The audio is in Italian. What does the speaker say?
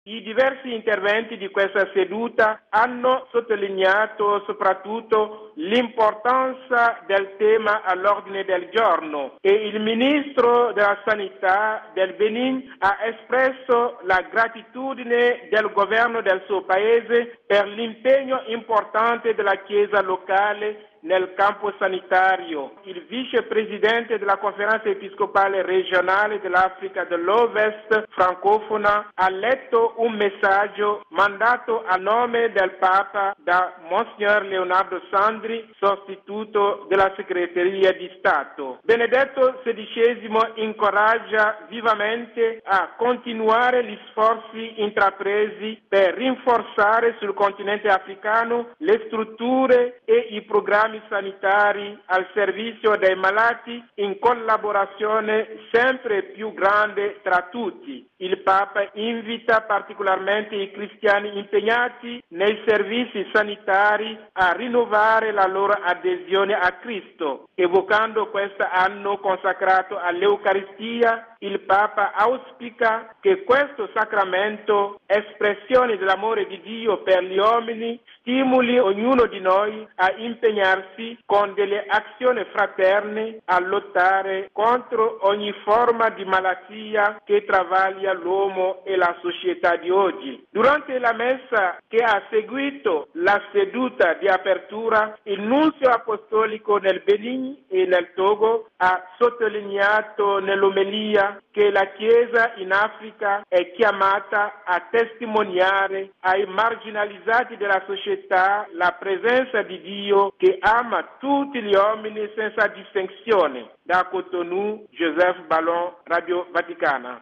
I diversi interventi di questa seduta hanno sottolineato soprattutto l'importanza del tema all'ordine del giorno e il ministro della Sanità del Benin ha espresso la gratitudine del governo del suo paese per l'impegno importante della Chiesa locale nel campo sanitario. Il vicepresidente della Conferenza Episcopale Regionale dell'Africa dell'Ovest francofona ha letto un messaggio mandato a nome del Papa da Monsignor Leonardo Sandri, sostituto della Segreteria di Stato. Benedetto XVI incoraggia vivamente a continuare gli sforzi intrapresi per rinforzare sul continente africano le strutture e i programmi sanitari al servizio dei malati in collaborazione sempre più grande tra tutti. Il Papa invita particolarmente i cristiani impegnati nei servizi sanitari a rinnovare la loro adesione a Cristo. Evocando questo anno consacrato all'Eucaristia, il Papa auspica che questo sacramento, espressione dell'amore di Dio per gli uomini, stimoli ognuno di noi a impegnarsi con delle azioni fraterne a lottare contro ogni forma di malattia che travaglia l'uomo e la società di oggi. Durante la messa che ha seguito la seduta di apertura, il nunzio apostolico nel Benin e nel Togo ha sottolineato nell'omelia che la Chiesa in Africa è chiamata a testimoniare ai marginalizzati della società la presenza di Dio che ama tutti gli uomini senza distinzione. Da Cotonou, Joseph Ballon, Radio Vaticana.